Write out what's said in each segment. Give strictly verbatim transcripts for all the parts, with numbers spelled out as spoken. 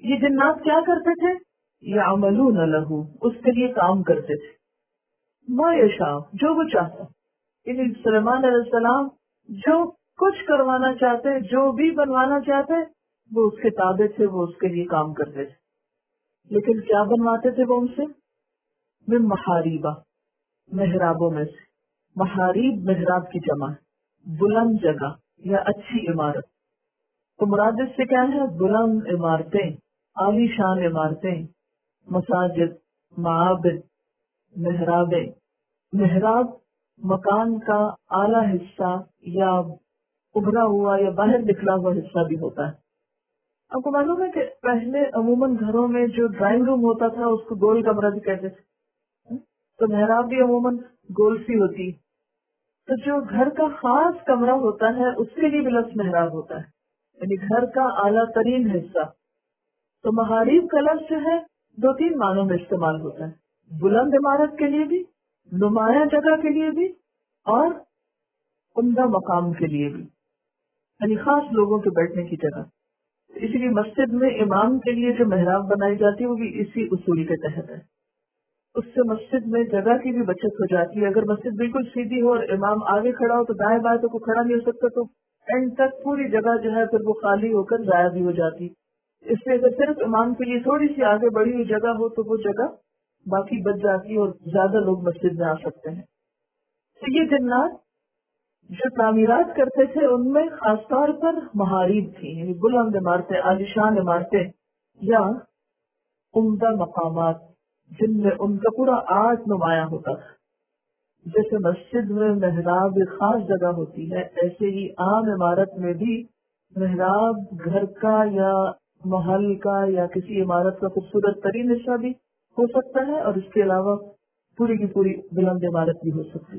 یہ جنات کیا کرتے تھے؟ یعملون لہ، اس کے لیے کام کرتے تھے، ما یشاء، جو وہ چاہتا. یعنی سلیمان علیہ السلام جو کچھ کروانا چاہتے، جو بھی بنوانا چاہتے، وہ اس کے تابع تھے، وہ اس کے لیے کام کرتے تھے. لیکن کیا بنواتے تھے وہ ان سے؟ من محاریبہ، محرابوں میں سے. محاریب محراب کی جمع ہے، بلند جگہ یا اچھی عمارت. تو مراد اس سے کیا ہے؟ بلند عمارتیں، عالی شان عمارتیں، مساجد، معابد، محرابیں. محراب مکان کا اعلیٰ حصہ یا ابھرا ہوا یا باہر نکلا ہوا حصہ بھی ہوتا ہے. آپ کو معلوم ہے کہ پہلے عموماً گھروں میں جو ڈرائنگ روم ہوتا تھا اس کو گول کمرہ بھی کہتے تھے، تو محراب بھی عموماً گول سی ہوتی. تو جو گھر کا خاص کمرہ ہوتا ہے اس کے لیے بھی لفظ محراب ہوتا ہے، یعنی گھر کا اعلیٰ ترین حصہ. تو محاریب کا لفظ جو ہے دو تین معنوں میں استعمال ہوتا ہے، بلند عمارت کے لیے بھی، نمایاں جگہ کے لیے بھی، اور عمدہ مقام کے لیے بھی، یعنی خاص لوگوں کے بیٹھنے کی جگہ. اسی لیے مسجد میں امام کے لیے جو محراب بنائی جاتی ہے وہ بھی اسی اصول کے تحت ہے. اس سے مسجد میں جگہ کی بھی بچت ہو جاتی ہے. اگر مسجد بالکل سیدھی ہو اور امام آگے کھڑا ہو تو دائیں بائیں تو کوئی کھڑا نہیں ہو سکتا، تو اینڈ تک پوری جگہ جو ہے پھر وہ خالی ہو کر ضائع بھی ہو جاتی. اس لیے اگر صرف امام کے لیے تھوڑی سی آگے بڑھی ہوئی جگہ ہو تو وہ جگہ باقی بچ جاتی اور زیادہ لوگ مسجد میں آ سکتے ہیں. تو یہ جنات جو تعمیرات کرتے تھے ان میں خاص طور پر محاریب تھی، یعنی بلند عمارتیں، عالیشان عمارتیں یا عمدہ مقامات جن میں ان کا پورا آرٹ نمایاں ہوتا تھا. جیسے مسجد میں محراب ایک خاص جگہ ہوتی ہے، ایسے ہی عام عمارت میں بھی محراب گھر کا یا محل کا یا کسی عمارت کا خوبصورت ترین حصہ بھی ہو سکتا ہے، اور اس کے علاوہ پوری کی پوری بلند عمارت بھی ہو سکتی.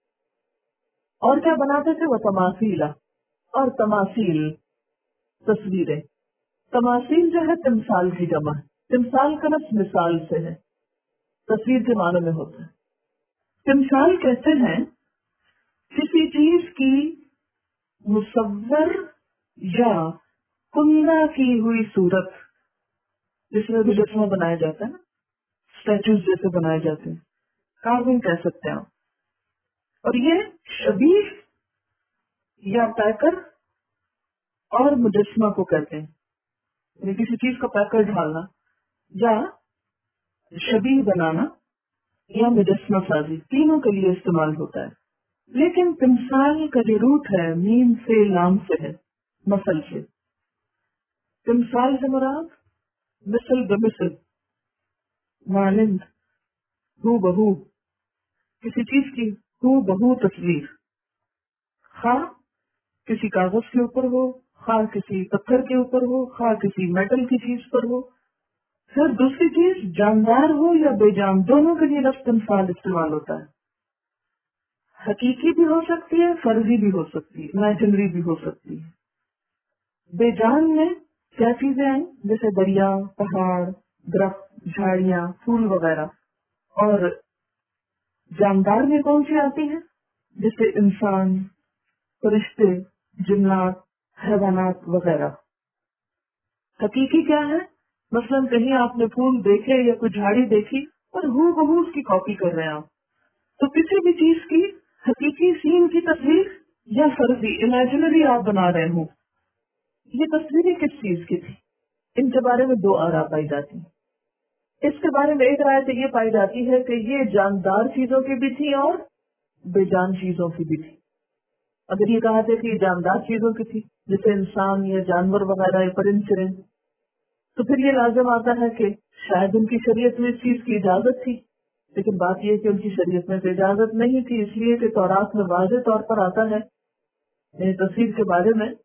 اور کیا بناتے تھے وہ؟ تماثیل، اور تماثیل تصویریں. تماثیل جو ہے تمثال کی جمع ہے. تمثال کا لفظ مثال سے ہے، تصویر کے معنی میں ہوتا ہے. تمثال کہتے ہیں کسی چیز کی مصور یا کندہ کی ہوئی صورت، جس میں مجسمہ بنایا جاتا ہے نا، اسٹیچوز جیسے بنائے جاتے ہیں، کارونگ کہہ سکتے ہیں. اور یہ شبیہ یا پیکر اور مجسمہ کو کہتے ہیں، یعنی کسی چیز کو پیکر ڈالنا یا شبیہ بنانا یا مجسمہ سازی، تینوں کے لیے استعمال ہوتا ہے. لیکن تمثال کا جو روٹ ہے میم سے لام سے ہے، مثل سے. تمثال سے مراد مثل بمثل، مانند، ہو بہو، کسی چیز کی ہو بہو تصویر، خواہ کسی کاغذ کے اوپر ہو، خواہ کسی پتھر کے اوپر ہو، خواہ کسی میٹل کی چیز پر ہو. پھر دوسری چیز جاندار ہو یا بے جان، دونوں کے لیے لفظ تمثال استعمال ہوتا ہے. حقیقی بھی ہو سکتی ہے، فرضی بھی ہو سکتی ہے، امیجنری بھی ہو سکتی ہے. بے جان میں کیا چیزیں ہیں؟ جیسے دریا، پہاڑ، درخت، جھاڑیاں، پھول وغیرہ. اور جاندار میں کون سی آتی ہیں؟ جیسے انسان، فرشتے، جنات، حیوانات وغیرہ. حقیقی کیا ہے؟ مثلاً کہیں آپ نے پھول دیکھے یا کوئی جھاڑی دیکھی اور ہو بہو اس کی کاپی کر رہے ہیں آپ، تو کسی بھی چیز کی حقیقی سین کی تصویر یا فرضی امیجنری آپ بنا رہے ہوں. یہ تصویریں کس چیز کی تھی؟ ان کے بارے میں دو آراء پائی جاتی ہیں. اس کے بارے میں ایک رائے تو یہ پائی جاتی ہے کہ یہ جاندار چیزوں کی بھی تھی اور بے جان چیزوں کی بھی تھی. اگر یہ کہا جائے کہ یہ جاندار چیزوں کی تھی جیسے انسان یا جانور وغیرہ یا پرند چرند، تو پھر یہ لازم آتا ہے کہ شاید ان کی شریعت میں اس چیز کی اجازت تھی. لیکن بات یہ کہ ان کی شریعت میں اجازت نہیں تھی، اس لیے کہ تورات میں واضح طور پر آتا ہے یعنی تصویر کے بارے میں،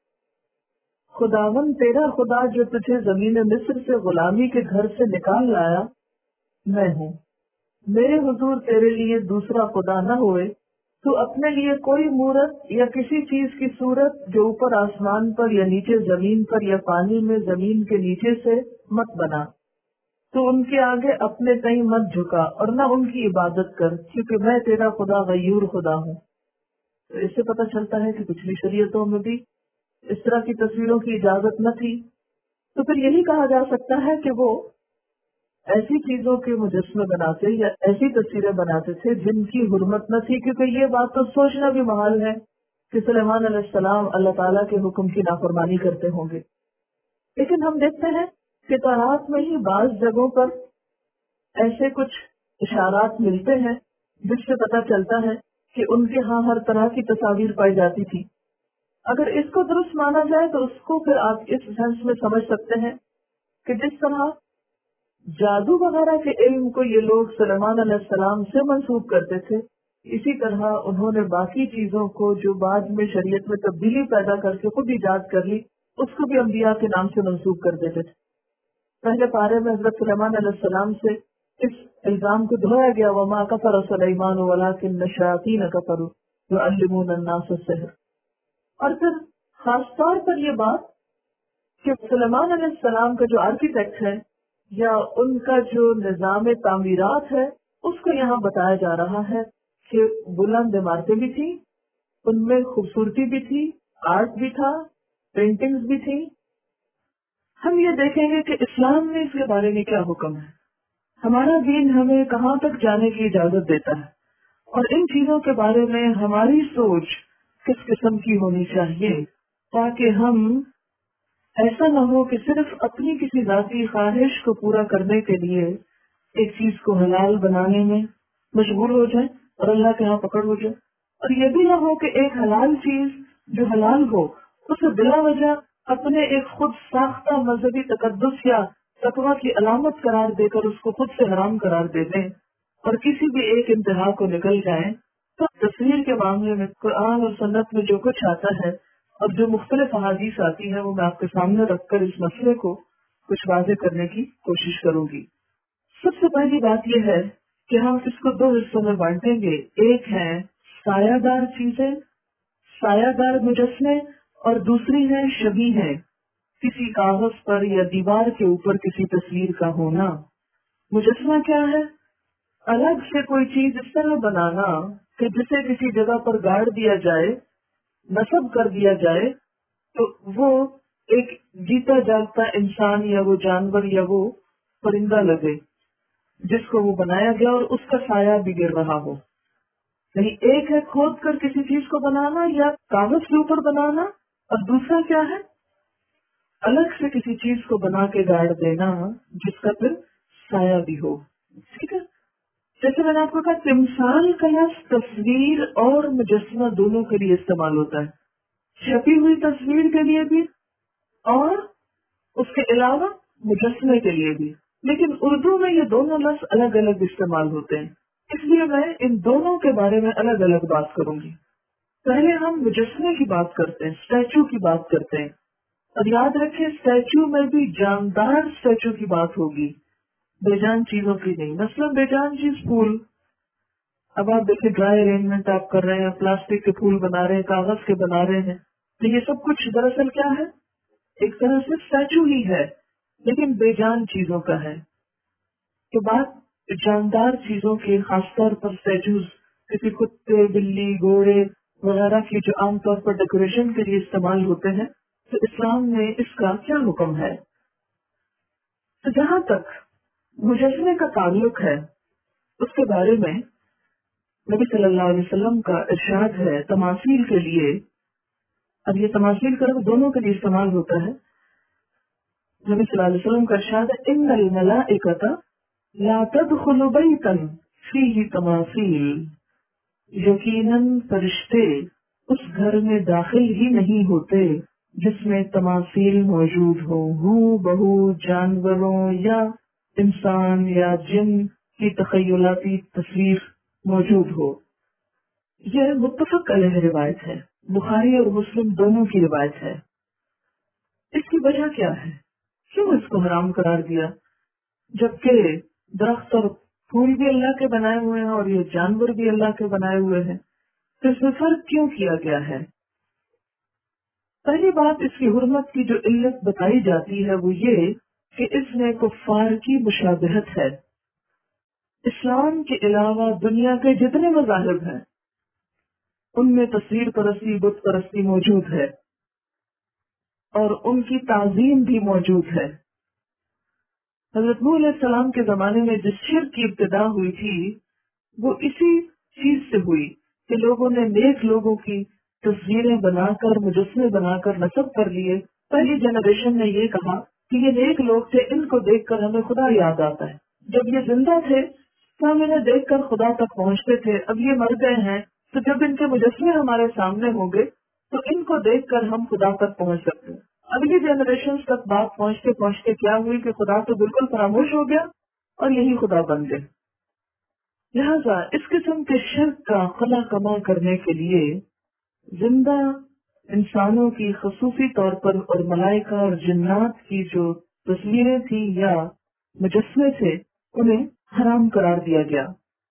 خداون تیرا خدا جو تجھے زمین مصر سے غلامی کے گھر سے نکال لایا میں ہوں. میرے حضور تیرے لیے دوسرا خدا نہ ہوئے، تو اپنے لیے کوئی مورت یا کسی چیز کی صورت جو اوپر آسمان پر یا نیچے زمین پر یا پانی میں زمین کے نیچے سے مت بنا. تو ان کے آگے اپنے کہیں مت جھکا اور نہ ان کی عبادت کر، کیونکہ میں تیرا خدا غیور خدا ہوں. تو اس سے پتہ چلتا ہے کہ پچھلی شریعتوں میں بھی اس طرح کی تصویروں کی اجازت نہ تھی. تو پھر یہی کہا جا سکتا ہے کہ وہ ایسی چیزوں کے مجسمے بناتے یا ایسی تصویریں بناتے تھے جن کی حرمت نہ تھی، کیونکہ یہ بات تو سوچنا بھی محال ہے کہ سلیمان علیہ السلام اللہ تعالیٰ کے حکم کی نافرمانی کرتے ہوں گے۔ لیکن ہم دیکھتے ہیں کہ تورات میں ہی بعض جگہوں پر ایسے کچھ اشارات ملتے ہیں جس سے پتہ چلتا ہے کہ ان کے ہاں ہر طرح کی تصاویر پائی جاتی تھی۔ اگر اس کو درست مانا جائے تو اس کو پھر آپ اس سینس میں سمجھ سکتے ہیں کہ جس طرح جادو وغیرہ کے علم کو یہ لوگ سلیمان علیہ السلام سے منسوب کرتے تھے، اسی طرح انہوں نے باقی چیزوں کو جو بعد میں شریعت میں تبدیلی پیدا کر کے خود ایجاد کر لی، اس کو بھی انبیاء کے نام سے منسوب کر دیتے تھے۔ پہلے پارے میں حضرت سلیمان علیہ السلام سے اس الزام کو دھویا گیا، وما کفر سلیمان ولکن الشیاطین کفروا یعلمون الناس السحر۔ اور پھر خاص طور پر یہ بات کہ سلیمان علیہ السلام کا جو آرکیٹیکٹ ہے یا ان کا جو نظام تعمیرات ہے اس کو یہاں بتایا جا رہا ہے کہ بلند عمارتیں بھی تھیں، ان میں خوبصورتی بھی تھی، آرٹ بھی تھا، پینٹنگز بھی تھی۔ ہم یہ دیکھیں گے کہ اسلام میں اس کے بارے میں کیا حکم ہے، ہمارا دین ہمیں کہاں تک جانے کی اجازت دیتا ہے، اور ان چیزوں کے بارے میں ہماری سوچ کس قسم کی ہونی چاہیے تاکہ ہم ایسا نہ ہو کہ صرف اپنی کسی ذاتی خواہش کو پورا کرنے کے لیے ایک چیز کو حلال بنانے میں مشغول ہو جائے اور اللہ کے ہاں پکڑ ہو جائے، اور یہ بھی نہ ہو کہ ایک حلال چیز جو حلال ہو اسے بلا وجہ اپنے ایک خود ساختہ مذہبی تقدس یا تقویٰ کی علامت قرار دے کر اس کو خود سے حرام قرار دے دیں اور کسی بھی ایک انتہا کو نکل جائیں۔ تو تصویر کے معاملے میں قرآن اور سنت میں جو کچھ آتا ہے اور جو مختلف احادیث آتی ہیں وہ میں آپ کے سامنے رکھ کر اس مسئلے کو کچھ واضح کرنے کی کوشش کروں گی۔ سب سے پہلی بات یہ ہے کہ ہم اس کو دو حصوں میں بانٹیں گے، ایک ہے سایہ دار چیزیں، سایہ دار مجسمے، اور دوسری ہے شبیہ ہے، کسی کاغذ پر یا دیوار کے اوپر کسی تصویر کا ہونا۔ مجسمہ کیا ہے؟ الگ سے کوئی چیز اس طرح بنانا کہ جسے کسی جگہ پر گاڑ دیا جائے، نصب کر دیا جائے تو وہ ایک جیتا جاگتا انسان یا وہ جانور یا وہ پرندہ لگے جس کو وہ بنایا گیا اور اس کا سایہ بھی گر رہا ہو۔ یعنی ایک ہے کھود کر کسی چیز کو بنانا یا کاغذ کے اوپر بنانا، اور دوسرا کیا ہے؟ الگ سے کسی چیز کو بنا کے گاڑ دینا جس کا پھر سایہ بھی ہو۔ ٹھیک ہے، جیسے میں نے آپ کو کہا تمثال کا لفظ تصویر اور مجسمہ دونوں کے لیے استعمال ہوتا ہے، چھپی ہوئی تصویر کے لیے بھی اور اس کے علاوہ مجسمے کے لیے بھی، لیکن اردو میں یہ دونوں لفظ الگ الگ استعمال ہوتے ہیں، اس لیے میں ان دونوں کے بارے میں الگ الگ بات کروں گی۔ پہلے ہم مجسمے کی بات کرتے ہیں، اسٹیچو کی بات کرتے ہیں، اور یاد رکھیں اسٹیچو میں بھی جاندار اسٹیچو کی بات ہوگی، بے جان چیزوں کی نہیں۔ مثلاً بے جان چیز پھول، اب آپ دیکھیں ڈرائی ارینجمنٹ آپ کر رہے ہیں، پلاسٹک کے پھول بنا رہے ہیں، کاغذ کے بنا رہے ہیں، تو یہ سب کچھ دراصل کیا ہے؟ ایک طرح سے اسٹیچو ہی ہے، لیکن بے جان چیزوں کا ہے۔ تو بات جاندار چیزوں کے، خاص طور پر اسٹیچوز کسی کتے، بلی، گھوڑے وغیرہ کی جو عام طور پر ڈیکوریشن کے لیے استعمال ہوتے ہیں، تو اسلام میں اس کا کیا حکم ہے؟ تو جہاں تک مجسمے کا تعلق ہے اس کے بارے میں نبی صلی اللہ علیہ وسلم کا ارشاد ہے تماثیل کے لیے، اب یہ تماثیل کا لفظ دونوں کے لیے استعمال ہوتا ہے۔ نبی صلی اللہ علیہ وسلم کا ارشاد ہے ان الملائکۃ لا تدخل بیتا فیہ تماثیل، یقیناً فرشتے اس گھر میں داخل ہی نہیں ہوتے جس میں تماثیل موجود ہوں، ہو بہو جانوروں یا انسان یا جن کی تخیلاتی تصویر موجود ہو۔ یہ متفق علیہ روایت ہے، بخاری اور مسلم دونوں کی روایت ہے۔ اس کی وجہ کیا ہے؟ کیوں اس کو حرام قرار دیا؟ جبکہ درخت اور پھول بھی اللہ کے بنائے ہوئے ہیں اور یہ جانور بھی اللہ کے بنائے ہوئے ہیں، تو اس میں فرق کیوں کیا گیا ہے؟ پہلی بات، اس کی حرمت کی جو علت بتائی جاتی ہے وہ یہ کہ اس میں کفار کی مشابہت ہے۔ اسلام کے علاوہ دنیا کے جتنے مذاہب ہیں ان میں تصویر پرستی، بت پرستی موجود ہے۔ اور ان کی تعظیم بھی موجود ہے۔ حضرت نوح علیہ السلام کے زمانے میں جس شرک کی ابتدا ہوئی تھی وہ اسی چیز سے ہوئی کہ لوگوں نے نیک لوگوں کی تصویریں بنا کر مجسمے بنا کر نصب کر لیے۔ پہلی جنریشن نے یہ کہا کہ یہ نیک لوگ تھے، ان کو دیکھ کر ہمیں خدا یاد آتا ہے۔ جب یہ زندہ تھے تو ہم انہیں دیکھ کر خدا تک پہنچتے تھے، اب یہ مر گئے ہیں تو جب ان کے مجسمے ہمارے سامنے ہوں گے تو ان کو دیکھ کر ہم خدا تک پہنچ سکتے ہیں۔ اگلی جنریشن تک بات پہنچتے پہنچتے کیا ہوئی کہ خدا تو بالکل فراموش ہو گیا اور یہی خدا بن گئے۔ لہذا اس قسم کے شرک کا خلا کما کرنے کے لیے زندہ انسانوں کی خصوصی طور پر اور ملائکہ اور جنات کی جو تصویریں تھی یا مجسمے تھے انہیں حرام قرار دیا گیا۔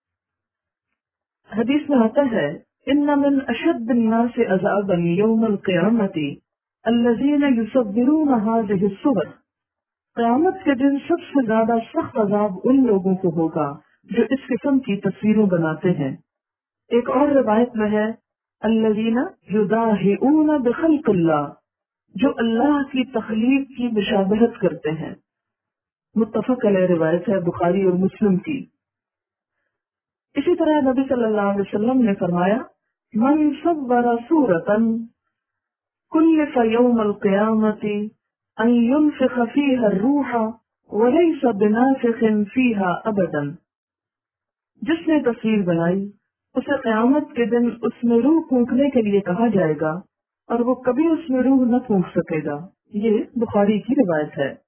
حدیث میں آتا ہے ان من اشد الناس عذابا یوم القیامت الذین یصورون هذه الصور، قیامت کے دن سب سے زیادہ سخت عذاب ان لوگوں کو ہوگا جو اس قسم کی تصویریں بناتے ہیں۔ ایک اور روایت میں ہے الذین یضاہئون بخلق اللہ، جو اللہ کی تخلیق کی مشابہت کرتے ہیں۔ متفق علیہ روایت ہے بخاری اور مسلم کی۔ اسی طرح نبی صلی اللہ علیہ وسلم نے فرمایا من صور صورتا کلف یوم القیامت ان ينفخ فيها الروح وليس بنافخ فيها ابدا، جس نے تصویر بنائی اسے قیامت کے دن اس میں روح پھونکنے کے لیے کہا جائے گا اور وہ کبھی اس میں روح نہ پھونک سکے گا۔ یہ بخاری کی روایت ہے،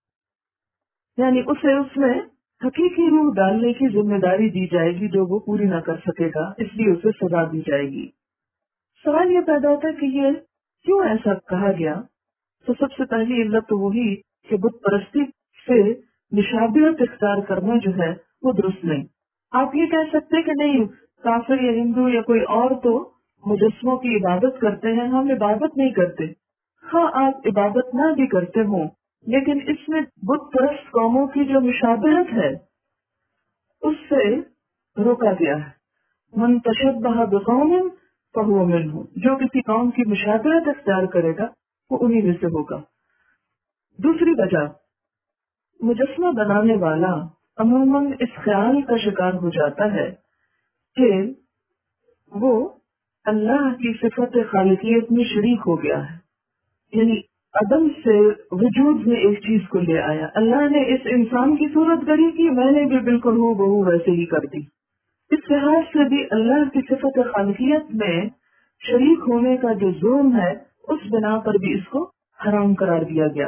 یعنی اسے اس میں حقیقی روح ڈالنے کی ذمہ داری دی جائے گی جو وہ پوری نہ کر سکے گا، اس لیے اسے سزا دی جائے گی۔ سوال یہ پیدا ہوتا ہے کہ یہ کیوں ایسا کہا گیا؟ تو سب سے پہلی علت تو وہی کہ بت پرستی سے مشابہت اختیار کرنا جو ہے وہ درست نہیں۔ آپ یہ کہہ سکتے کہ نہیں کافر یا ہندو یا کوئی اور تو مجسموں کی عبادت کرتے ہیں، ہم عبادت نہیں کرتے۔ ہاں آپ عبادت نہ بھی کرتے ہوں لیکن اس میں بت پرست قوموں کی جو مشابہت ہے اس سے روکا گیا ہے۔ من تشبہ بقوم فہو منہ، جو کسی قوم کی مشابہت اختیار کرے گا وہ انہی میں سے ہوگا۔ دوسری وجہ، مجسمہ بنانے والا عموماً اس خیال کا شکار ہو جاتا ہے کہ وہ اللہ کی صفت خالقیت میں شریک ہو گیا ہے، یعنی عدم سے وجود میں ایک چیز کو لے آیا۔ اللہ نے اس انسان کی صورت گڑھی کی، میں نے بھی بالکل ہو بہو ویسے ہی کر دی۔ اس لحاظ سے بھی اللہ کی صفت خالقیت میں شریک ہونے کا جو جرم ہے اس بنا پر بھی اس کو حرام قرار دیا گیا۔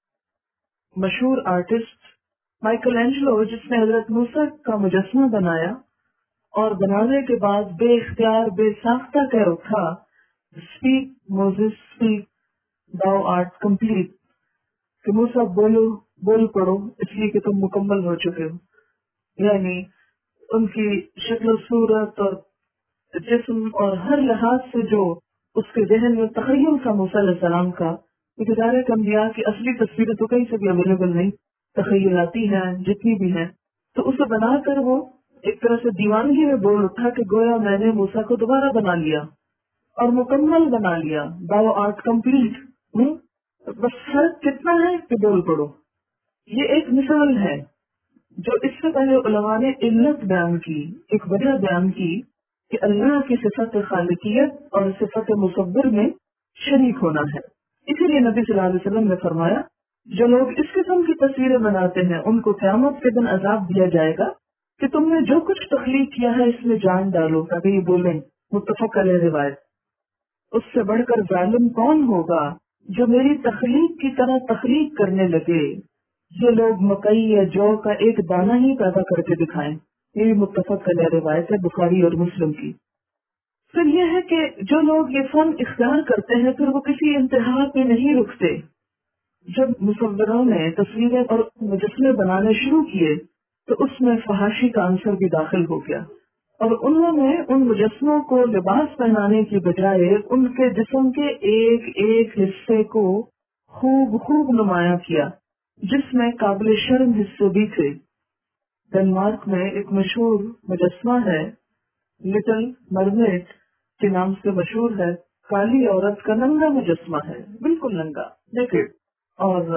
مشہور آرٹسٹ مائیکل اینجلو جس نے حضرت موسیٰ کا مجسمہ بنایا اور بنانے کے بعد بے اختیار بے ساختہ کہہ اٹھا speak Moses speak thou art complete, کہ موسیٰ بولو بول پڑو اس لیے کہ تم مکمل ہو چکے ہو۔ یعنی ان کی شکل و صورت اور جسم اور ہر لحاظ سے جو اس کے ذہن میں تخیل تھا موسیٰ علیہ السلام کا، کیونکہ ظاہر ہے انبیاء کی اصلی تصویریں تو کہیں سے بھی اویلیبل نہیں، تخیلاتی ہیں جتنی بھی ہیں، تو اسے بنا کر وہ ایک طرح سے دیوانگی میں بول اٹھا کہ گویا میں نے موسیٰ کو دوبارہ بنا لیا اور مکمل بنا لیا، داؤ آرٹ کمپلیٹ۔ بس فرق کتنا ہے کہ بول پڑو۔ یہ ایک مثال ہے جو اس سے پہلے علماء نے علت بیان کی، ایک وجہ بیان کی کہ اللہ کی صفت خالقیت اور صفت مصور میں شریک ہونا ہے۔ اسی لیے نبی صلی اللہ علیہ وسلم نے فرمایا جو لوگ اس قسم کی تصویریں بناتے ہیں ان کو قیامت کے دن عذاب دیا جائے گا کہ تم نے جو کچھ تخلیق کیا ہے اس میں جان ڈالو، تاکہ یہ بولیں۔ متفق علیہ روایت۔ اس سے بڑھ کر ظالم کون ہوگا جو میری تخلیق کی طرح تخلیق کرنے لگے، یہ لوگ مکئی یا جو کا ایک دانہ ہی پیدا کر کے دکھائیں۔ یہ بھی متفق علیہ روایت ہے بخاری اور مسلم کی۔ پھر یہ ہے کہ جو لوگ یہ فن اختیار کرتے ہیں پھر وہ کسی انتہا پہ نہیں رکتے۔ جب مصوروں نے تصویریں اور مجسمے بنانے شروع کیے تو اس میں فحاشی کا عنصر بھی داخل ہو گیا، اور انہوں نے ان مجسموں کو لباس پہنانے کی بجائے ان کے جسم کے ایک ایک حصے کو خوب خوب نمایاں کیا، جس میں قابل شرم حصے بھی تھے۔ ڈنمارک میں ایک مشہور مجسمہ ہے لٹل مرمیڈ کے نام سے مشہور ہے، کالی عورت کا ننگا مجسمہ ہے، بالکل ننگا نیکڈ، اور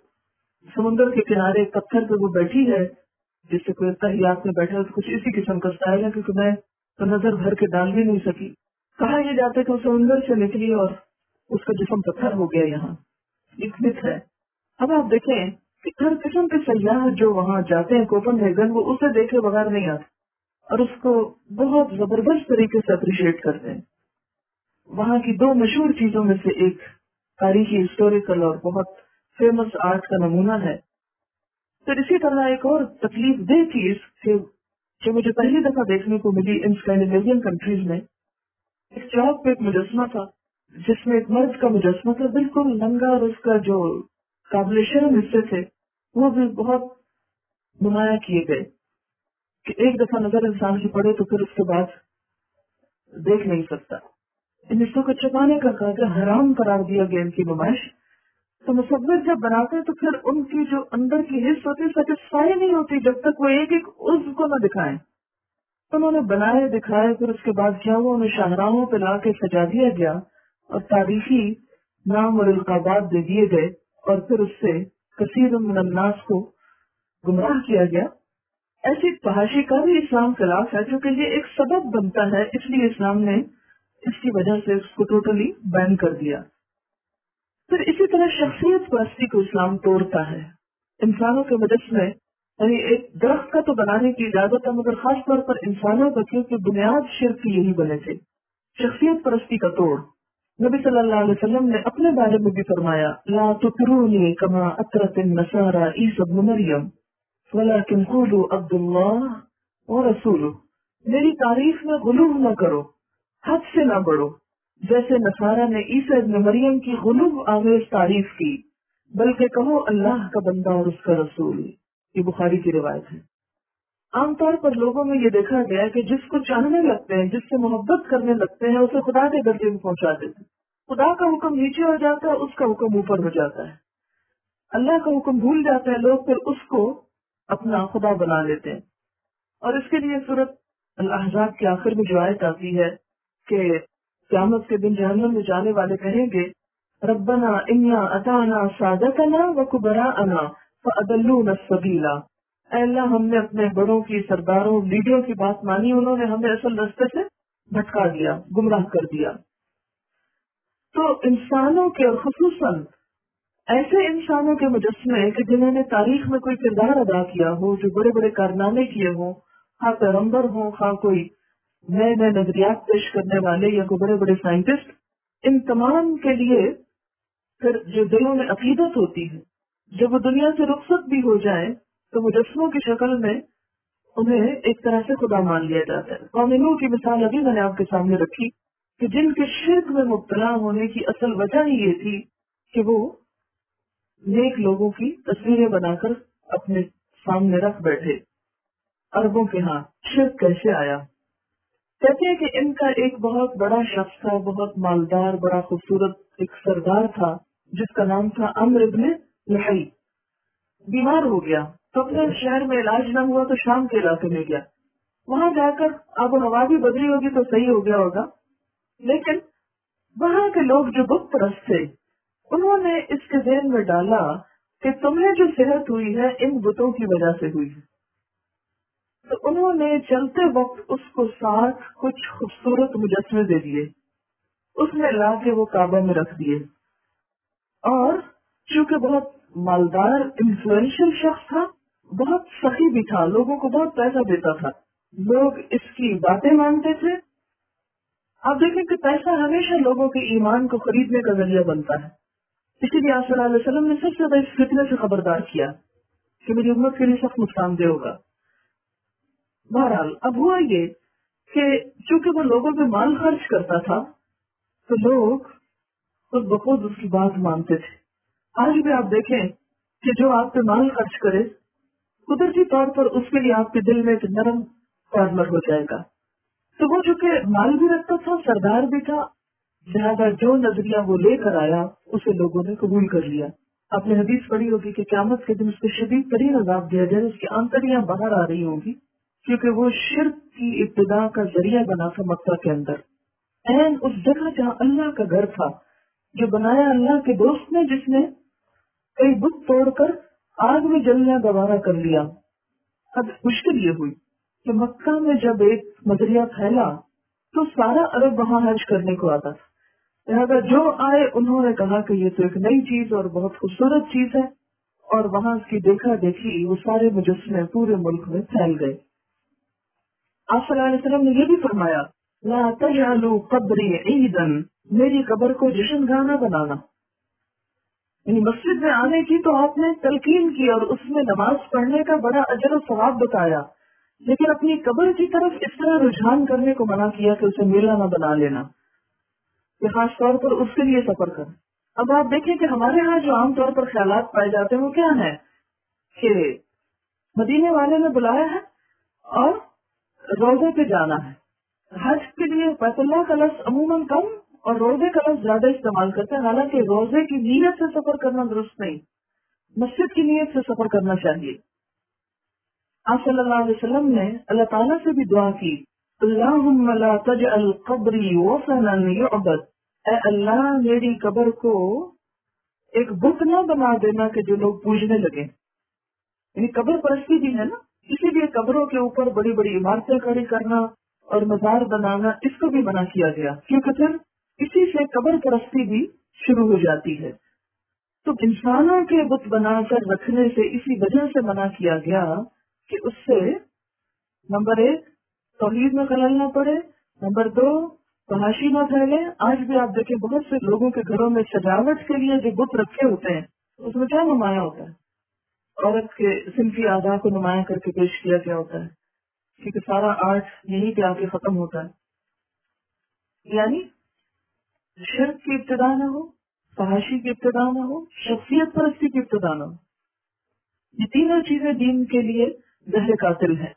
سمندر کے کنارے ایک پتھر پہ وہ بیٹھی ہے، جس سے کوئی اتحیات میں بیٹھا ہے تو کچھ اسی قسم کا اسٹائل ہے، کیونکہ میں تو نظر بھر کے ڈال بھی نہیں سکی. کہا یہ جاتا کہ وہ سمندر سے نکلی اور اس کا جسم پتھر ہو گیا. یہاں ایک مت ہے. اب آپ دیکھیں کہ ہر قسم کے سیاح جو وہاں جاتے ہیں کوپن ہیگن، وہ اسے دیکھے بغیر نہیں آتے اور اس کو بہت زبردست طریقے سے اپریشیٹ کرتے ہیں. وہاں کی دو مشہور چیزوں میں سے ایک تاریخی ہسٹوریکل اور بہت فیمس آرٹ کا نمونہ ہے. پھر اسی طرح ایک اور تکلیف دہ چیز کہ جو مجھے پہلی دفعہ دیکھنے کو ملی ان اسکینڈینیوین کنٹریز میں، ایک چوک پہ ایک مجسمہ تھا جس میں ایک مرد کا مجسمہ تھا بالکل ننگا، اور اس کا جو قابل شرم حصے تھے وہ بھی بہت نمایاں کیے گئے کہ ایک دفعہ نظر انسان کی پڑے تو پھر اس کے بعد دیکھ نہیں سکتا. ان حصوں کو چھپانے کا کہا حرام قرار دیا گیا ان کی نمائش. تو مصور جب بناتے تو پھر ان کی جو اندر کی حص ہوتی سیٹسفائی نہیں ہوتی جب تک وہ ایک ایک عضو کو نہ دکھائیں. انہوں نے بنائے دکھائے، پھر اس کے بعد کیا ہوا، انہیں شاہراہوں پہ لا کے سجا دیا گیا اور تاریخی نام اور القابات دے دیے گئے، اور پھر اس سے کثیر من الناس کو گمراہ کیا گیا. ایسی فحاشی کا بھی اسلام خلاف ہے، کیونکہ یہ ایک سبب بنتا ہے، اس لیے اسلام نے اس کی وجہ سے اس کو ٹوٹلی بین کر دیا. پھر اسی طرح شخصیت پرستی کو اسلام توڑتا ہے. انسانوں کے مجسمے، یعنی ایک درخت کا تو بنانے کی اجازت ہے، مگر خاص طور پر انسانوں کا، کیونکہ بنیاد شرک کی یہی بنے تھے. شخصیت پرستی کا توڑ. نبی صلی اللہ علیہ وسلم نے اپنے بارے میں بھی فرمایا، لا تطرونی کما اطرت النصارى عیسی ابن مریم ولکن قولوا عبد اللہ ورسولہ. میری تعریف میں غلو نہ کرو، حد سے نہ بڑھو، جیسے نصارہ نے عیسی ابن مریم کی غلو آمیز تعریف کی، بلکہ کہو اللہ کا بندہ اور اس کا رسول. یہ بخاری کی روایت ہے. عام طور پر لوگوں میں یہ دیکھا گیا کہ جس کو چاہنے لگتے ہیں، جس سے محبت کرنے لگتے ہیں، اسے خدا کے درجے میں پہنچا دیتے ہیں. خدا کا حکم نیچے ہو جاتا ہے، اس کا حکم اوپر ہو جاتا ہے. اللہ کا حکم بھول جاتے ہیں لوگ، پھر اس کو اپنا خدا بنا لیتے ہیں. اور اس کے لیے سورۃ الاحزاب کے آخر میں جو آیت آتی ہے کہ قیامت کے دن جہنم میں جانے والے کہیں گے، ربنا انا اطعنا سادتنا وکبراءنا فاضلونا السبیل. اے اللہ، ہم نے اپنے بڑوں کی، سرداروں، لیڈروں کی بات مانی، انہوں نے ہمیں اصل راستے سے بھٹکا دیا، گمراہ کر دیا. تو انسانوں کے، اور خصوصاً ایسے انسانوں کے مجسمے کہ جنہوں نے تاریخ میں کوئی کردار ادا کیا ہو، جو بڑے بڑے کارنامے کیے ہوں، خواہ پیغمبر ہوں، خواہ کوئی نئے نئے نظریات پیش کرنے والے یا کوئی بڑے بڑے سائنٹسٹ، ان تمام کے لیے پھر جو دلوں میں عقیدت ہوتی ہے، جب وہ دنیا سے رخصت بھی ہو جائیں تو مجسموں کی شکل میں انہیں ایک طرح سے خدا مان لیا جاتا ہے. قوم نوح کی مثال ابھی میں نے آپ کے سامنے رکھی کہ جن کے شرک میں مبتلا ہونے کی اصل وجہ ہی یہ تھی کہ وہ نیک لوگوں کی تصویریں بنا کر اپنے سامنے رکھ بیٹھے. عربوں کے ہاں شرک کیسے آیا؟ کہتے ہیں کہ ان کا ایک بہت بڑا شخص تھا، بہت مالدار، بڑا خوبصورت ایک سردار تھا جس کا نام تھا عمرو بن لحی. بیمار ہو گیا تو اپنے شہر میں علاج نہ ہوا تو شام کے علاقے میں گیا. وہاں جا کر آب و ہوا بھی بدلی ہوگی تو صحیح ہو گیا ہوگا، لیکن وہاں کے لوگ جو بت پرست تھے انہوں نے اس کے ذہن میں ڈالا کہ تمہیں جو صحت ہوئی ہے ان بتوں کی وجہ سے ہوئی ہے. تو انہوں نے چلتے وقت اس کو ساتھ کچھ خوبصورت مجسمے دے دیے، اس میں لا کے وہ کعبہ میں رکھ دیے. اور چونکہ بہت مالدار انفلوئنشل شخص تھا، بہت سخی بھی تھا، لوگوں کو بہت پیسہ دیتا تھا، لوگ اس کی باتیں مانتے تھے. آپ دیکھیں کہ پیسہ ہمیشہ لوگوں کے ایمان کو خریدنے کا ذریعہ بنتا ہے. اسی لیے آپ صلی اللہ علیہ وسلم نے سب سے زیادہ اس فتنے سے خبردار کیا کہ میری امت کے لیے سخت نقصان دہ ہوگا. بہرحال اب ہوا یہ کہ چونکہ وہ لوگوں پہ مال خرچ کرتا تھا تو لوگ خود بخود اس کی بات مانتے تھے. آج بھی آپ دیکھیں کہ جو آپ پہ مال خرچ کرے قدرتی طور پر اس کے لیے آپ کے دل میں ایک نرم کارنر ہو جائے گا. تو وہ چونکہ مال بھی رکھتا تھا، سردار بھی تھا، لہٰذا جو نظریہ وہ لے کر آیا اسے لوگوں نے قبول کر لیا. آپ نے حدیث پڑھی ہوگی کہ قیامت کے دن اس کو شدید ترین عذاب دیا جائے، اس کی آنتڑیاں باہر آ رہی ہوں گی، کیونکہ وہ شرک کی ابتدا کا ذریعہ بنا تھا مکہ کے اندر. این اس جگہ جہاں اللہ کا گھر تھا، جو بنایا اللہ کے دوست نے، جس نے کئی بت توڑ کر آگ میں جلنا گوارا کر لیا۔ اب مشکل یہ ہوئی کہ مکہ میں جب ایک مدریہ پھیلا تو سارا عرب وہاں حج کرنے کو آتا تھا، لہٰذا جو آئے انہوں نے کہا کہ یہ تو ایک نئی چیز اور بہت خوبصورت چیز ہے، اور وہاں اس کی دیکھا دیکھی وہ سارے مجسمے پورے ملک میں پھیل گئے۔ آپ صلی اللہ علیہ وسلم نے یہ بھی فرمایا، لا تجعلوا قبری عیدا، میری قبر کو جشن گانا بنانا۔ یعنی مسجد میں آنے کی تو آپ نے تلقین کی اور اس میں نماز پڑھنے کا بڑا اجر و ثواب بتایا، لیکن اپنی قبر کی طرف اس طرح رجحان کرنے کو منع کیا کہ اسے میلہ نہ بنا لینا، کہ خاص طور پر اس کے لیے سفر کریں۔ اب آپ دیکھیں کہ ہمارے ہاں جو عام طور پر خیالات پائے جاتے ہیں وہ کیا ہیں کہ مدینے والے نے بلایا ہے اور روزے پہ جانا ہے۔ حج کے لیے بیت اللہ کا لفظ عموماً کم اور روزے کا لفظ زیادہ استعمال کرتے ہیں، حالانکہ روزے کی نیت سے سفر کرنا درست نہیں، مسجد کی نیت سے سفر کرنا چاہیے۔ آپ صلی اللہ علیہ وسلم نے اللہ تعالیٰ سے بھی دعا کی، اللہم لا تجعل قبری وثنا یعبد، اے اللہ میری قبر کو ایک بت نہ بنا دینا کہ جو لوگ پوجنے لگے۔ یعنی قبر پرستی بھی ہے نا، اسی لیے قبروں کے اوپر بڑی بڑی عمارتیں کھڑی کرنا اور مزار بنانا اس کو بھی منع کیا گیا، کیونکہ پھر اسی سے قبر پرستی بھی شروع ہو جاتی ہے۔ تو انسانوں کے بت بنا کر رکھنے سے اسی وجہ سے منع کیا گیا کہ اس سے نمبر ایک توحید میں خلل نہ پڑے، نمبر دو فحاشی نہ پھیلے۔ آج بھی آپ دیکھیں بہت سے لوگوں کے گھروں میں سجاوٹ کے لیے جو بت رکھے ہوتے ہیں اس میں کیا نمایاں ہوتا ہے؟ عورت کے صنفی اعضاء کو نمایاں کر کے پیش کیا گیا ہوتا ہے، کیونکہ سارا آرٹ یہیں پہ آ کے ختم ہوتا ہے۔ یعنی شرک کی ابتدا نہ ہو، فحاشی کی ابتدا نہ ہو، شخصیت پرستی کی ابتدا نہ ہو، یہ تینوں چیزیں دین کے لیے زہر قاتل ہیں۔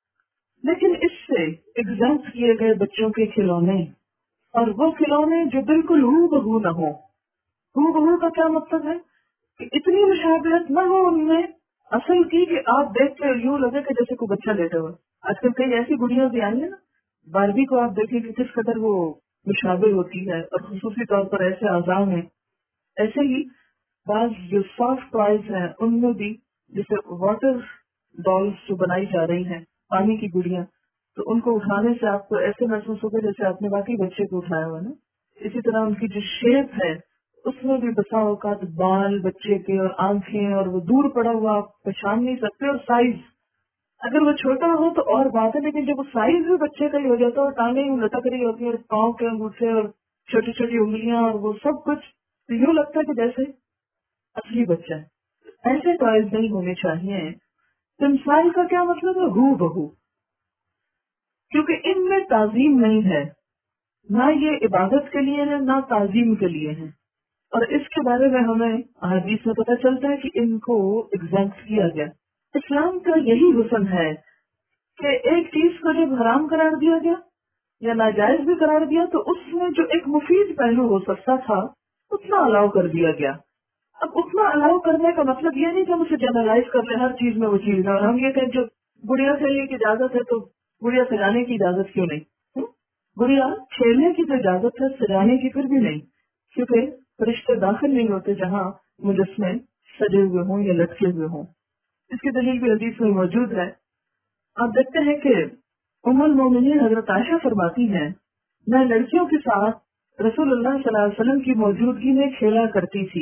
لیکن اس سے ایگزامپٹ کیے گئے بچوں کے کھلونے، اور وہ کھلونے جو بالکل ہو بہو نہ ہو۔ ہو بہو کا کیا مطلب ہے کہ اتنی مشابہت نہ ہو ان میں اصل کی کہ آپ دیکھ کے یوں لگے کہ جیسے کوئی بچہ لیٹا ہوا۔ آج کل کئی ایسی گڑیاں بھی آئی ہیں نا، باربی کو آپ دیکھیں کہ کس قدر وہ مشابہ ہوتی ہے، اور خصوصی طور پر ایسے اعضاء میں۔ ایسے ہی بعض جو سافٹ ٹوائز ہیں ان میں بھی، جیسے واٹر ڈالز جو بنائی جا رہی ہیں، پانی کی گڑیاں، تو ان کو اٹھانے سے آپ کو ایسے محسوس ہوگا جیسے آپ نے باقی بچے کو اٹھایا ہوا نا۔ اسی طرح ان کی جو شیپ ہے اس میں بھی بسا اوقات بال بچے کے اور آنکھیں، اور وہ دور پڑا ہوا آپ پہچان نہیں سکتے، اور سائز اگر وہ چھوٹا ہو تو اور بات ہے، لیکن جب وہ سائز بھی بچے کا ہی ہو جاتا ہے اور ٹانگیں یوں لٹک رہی ہوتی ہیں اور پاؤں کے انگوٹھے اور چھوٹی چھوٹی انگلیاں اور وہ سب کچھ، تو یوں لگتا ہے کہ جیسے اصلی بچہ ہے۔ ایسے ٹوائز نہیں ہونے چاہیے۔ تمثال کا کیا مطلب ہے؟ ہو بہو، کیونکہ ان میں تعظیم نہیں ہے، نہ یہ عبادت کے لیے ہے نہ تعظیم کے لیے ہے، اور اس کے بارے میں ہمیں حدیث میں پتہ چلتا ہے کہ ان کو ایگزامپٹ کیا گیا۔ اسلام کا یہی حسن ہے کہ ایک چیز کو جب حرام قرار دیا گیا یا ناجائز بھی قرار دیا تو اس میں جو ایک مفید پہلو ہو سکتا تھا اتنا الاؤ کر دیا گیا۔ اب اتنا الاؤ کرنے کا مطلب یہ نہیں کہ ہم اسے جنرلائز کر لیں ہر چیز میں وہ چیز ہے، اور ہم یہ کہیں جو گڑیا کھیلنے کی اجازت ہے تو گڑیا سجانے کی اجازت کیوں نہیں؟ گڑیا کھیلنے کی تو اجازت ہے، سجانے کی پھر بھی نہیں، کیونکہ فرشتے داخل نہیں ہوتے جہاں مجسمے سجے ہوئے ہوں یا لٹکے ہوئے ہوں۔ اس کی دلیل بھی حدیث میں موجود ہے۔ آپ دیکھتے ہیں کہ ام المومنین حضرت عائشہ فرماتی ہیں، میں لڑکیوں کے ساتھ رسول اللہ صلی اللہ علیہ وسلم کی موجودگی میں کھیلا کرتی تھی،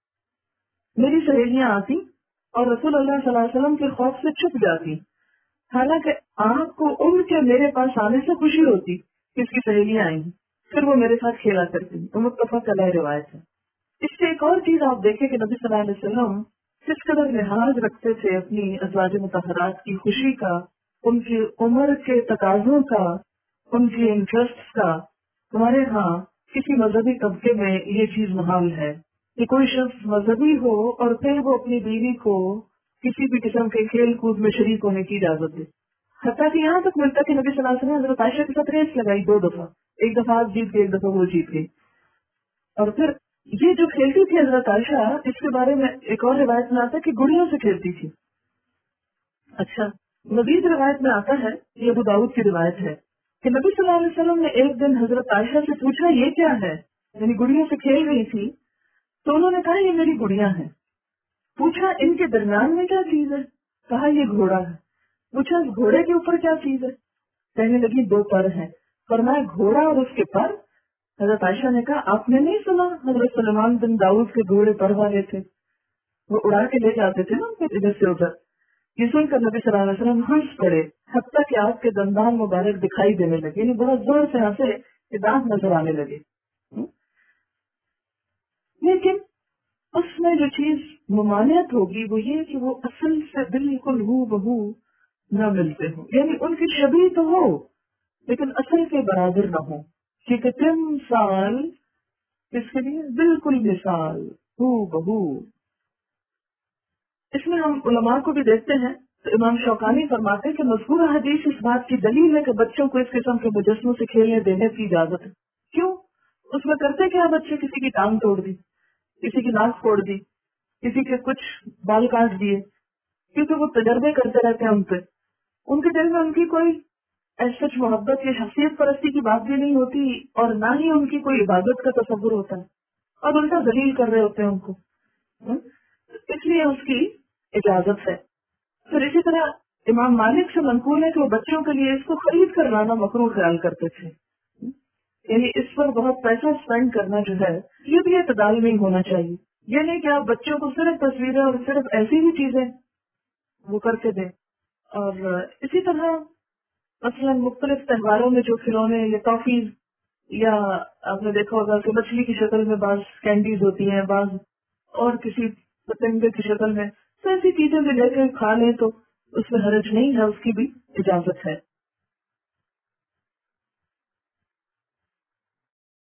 میری سہیلیاں آتی اور رسول اللہ صلی اللہ علیہ وسلم کے خوف سے چھپ جاتی، حالانکہ آپ کو ان کے میرے پاس آنے سے خوشی ہوتی کہ اس کی سہیلیاں آئیں، پھر وہ میرے ساتھ کھیلا کرتی۔ متفق علیہ روایت ہے۔ اس سے ایک اور چیز آپ دیکھیں کہ نبی صلی اللہ علیہ وسلم کس قدر لحاظ رکھتے تھے اپنی ازواج مطہرات کی خوشی کا، ان کی عمر کے تقاضوں کا، ان کی انٹرسٹ کا۔ ہمارے ہاں کسی مذہبی طبقے میں یہ چیز محال ہے کہ کوئی شخص مذہبی ہو اور پھر وہ اپنی بیوی کو کسی بھی قسم کے کھیل کود میں شریک ہونے کی اجازت دے۔ حتیٰ کہ یہاں تک ملتا کہ نبی صلی اللہ علیہ وسلم نے حضرت عائشہ کے ساتھ ریس لگائی دو دفعہ، ایک دفعہ آپ جیت گئے ایک دفعہ وہ جیت گئی۔ اور پھر یہ جو کھیلتی تھی حضرت عائشہ، اس کے بارے میں ایک اور روایت میں آتا ہے کہ گڑیوں سے کھیلتی تھی۔ اچھا، مزید روایت میں آتا ہے، یہ ابو داؤد کی روایت ہے کہ نبی صلی اللہ علیہ وسلم نے ایک دن حضرت عائشہ سے پوچھا یہ کیا ہے، یعنی گڑیوں سے کھیل رہی تھی تو انہوں نے کہا یہ میری گڑیاں ہیں. پوچھا ان کے درمیان میں کیا چیز ہے، کہا یہ گھوڑا ہے. پوچھا اس گھوڑے کے اوپر کیا چیز ہے، کہنے لگی دو پر ہیں. فرمایا گھوڑا اور اس کے پر. حضرت عائشہ نے کہا آپ نے نہیں سنا حضرت سلیمان بن داؤد کے گھوڑے پر والے تھے، وہ اڑا کے لے جاتے تھے نا ادھر سے ادھر. یہ سن کر نبی صلی اللہ علیہ وسلم ہنس پڑے حتیٰ کہ آپ کے دندان مبارک دکھائی دینے لگے، یعنی بہت زور سے ہنسے کہ دانت نظر آنے لگے. لیکن اس میں جو چیز ممانعت ہوگی وہ یہ کہ وہ اصل سے بالکل ہو بہو نہ ملتے ہوں، یعنی ان کی شبیہ تو ہو لیکن اصل کے برابر نہ ہو. کیونکہ تم سال اس کے لیے بالکل مثال ہو بہو. اس میں ہم علماء کو بھی دیکھتے ہیں تو امام شوکانی فرماتے ہیں کہ مذکورہ حدیث اس بات کی دلیل ہے کہ بچوں کو اس قسم کے مجسموں سے کھیلنے دینے کی اجازت ہے. کیوں؟ اس میں کرتے کیا بچے، کسی کی ٹانگ توڑ دی، کسی کی ناک پھوڑ دی، کسی کے کچھ بال کاٹ دیے، کیونکہ وہ تجربے کرتے رہتے ہیں ان پہ. ان کے دل میں ان کی کوئی ایسا محبت یا شخصیت پرستی کی بات بھی نہیں ہوتی اور نہ ہی ان کی کوئی عبادت کا تصور ہوتا ہے، اور الٹا ذلیل کر رہے ہوتے ہیں ان کو. اس لیے اس کی اجازت ہے. پھر اسی طرح امام مالک سے منقول ہے کہ وہ بچوں کے لیے اس کو خرید کر لانا مکروہ خیال کرتے تھے، یعنی اس پر بہت پیسہ اسپینڈ کرنا جو ہے یہ بھی اعتدال میں ہی ہونا چاہیے. یہ نہیں کہ آپ بچوں کو صرف تصویریں اور صرف ایسی ہی چیزیں وہ کر کے دیں. اور اسی طرح مثلا مختلف تہواروں میں جو کھلونے یا ٹافیز یا آپ نے دیکھا ہوگا کہ مچھلی کی شکل میں بعض کینڈیز ہوتی ہیں، بعض اور کسی پتنگے کی شکل میں، تو ایسی چیزیں بھی لے کے کھا لیں تو اس میں حرج نہیں ہے، اس کی بھی اجازت ہے.